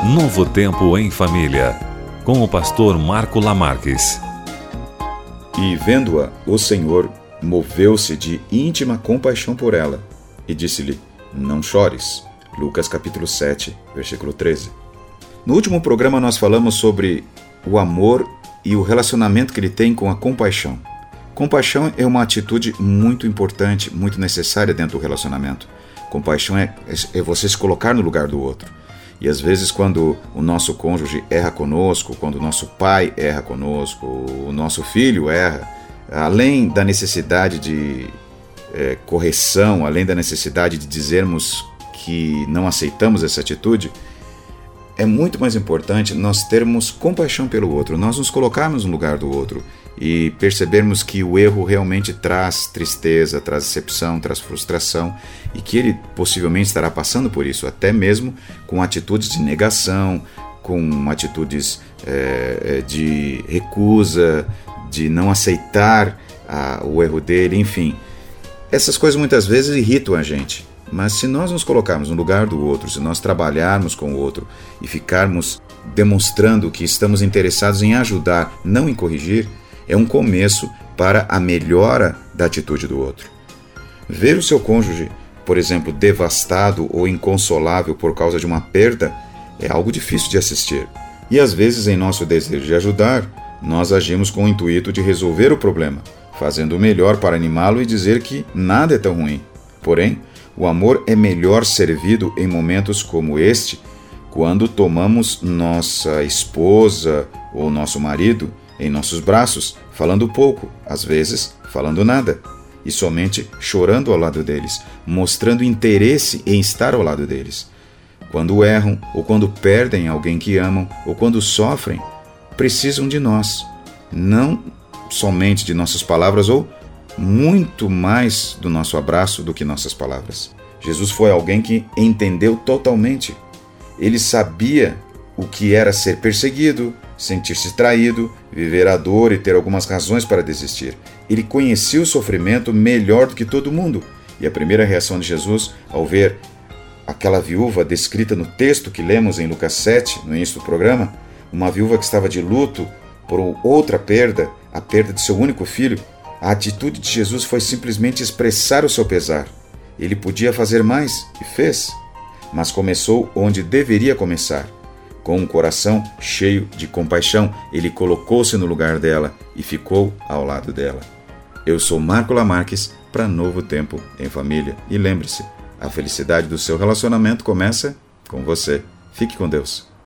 Novo Tempo em Família, com o pastor Marco Lamarques. E vendo-a, o Senhor moveu-se de íntima compaixão por ela e disse-lhe: não chores. Lucas capítulo 7, versículo 13. No último programa nós falamos sobre o amor e o relacionamento que ele tem com a compaixão. Compaixão é uma atitude muito importante, muito necessária dentro do relacionamento. Compaixão é você se colocar no lugar do outro. E às vezes quando o nosso cônjuge erra conosco, quando o nosso pai erra conosco, o nosso filho erra, além da necessidade de correção, além da necessidade de dizermos que não aceitamos essa atitude, é muito mais importante nós termos compaixão pelo outro, nós nos colocarmos no lugar do outro e percebermos que o erro realmente traz tristeza, traz decepção, traz frustração e que ele possivelmente estará passando por isso, até mesmo com atitudes de negação, com atitudes de recusa, de não aceitar o erro dele, enfim. Essas coisas muitas vezes irritam a gente. Mas se nós nos colocarmos no lugar do outro, se nós trabalharmos com o outro e ficarmos demonstrando que estamos interessados em ajudar, não em corrigir, é um começo para a melhora da atitude do outro. Ver o seu cônjuge, por exemplo, devastado ou inconsolável por causa de uma perda é algo difícil de assistir. E às vezes, em nosso desejo de ajudar, nós agimos com o intuito de resolver o problema, fazendo o melhor para animá-lo e dizer que nada é tão ruim. Porém, o amor é melhor servido em momentos como este, quando tomamos nossa esposa ou nosso marido em nossos braços, falando pouco, às vezes falando nada, e somente chorando ao lado deles, mostrando interesse em estar ao lado deles. Quando erram, ou quando perdem alguém que amam, ou quando sofrem, precisam de nós, não somente de nossas palavras ou muito mais do nosso abraço do que nossas palavras. Jesus foi alguém que entendeu totalmente. Ele sabia o que era ser perseguido, sentir-se traído, viver a dor e ter algumas razões para desistir. Ele conhecia o sofrimento melhor do que todo mundo. E a primeira reação de Jesus, ao ver aquela viúva descrita no texto que lemos em Lucas 7, no início do programa, uma viúva que estava de luto por outra perda, a perda de seu único filho, a atitude de Jesus foi simplesmente expressar o seu pesar. Ele podia fazer mais, e fez, mas começou onde deveria começar. Com um coração cheio de compaixão, ele colocou-se no lugar dela e ficou ao lado dela. Eu sou Marco Lamarques para Novo Tempo em Família. E lembre-se, a felicidade do seu relacionamento começa com você. Fique com Deus.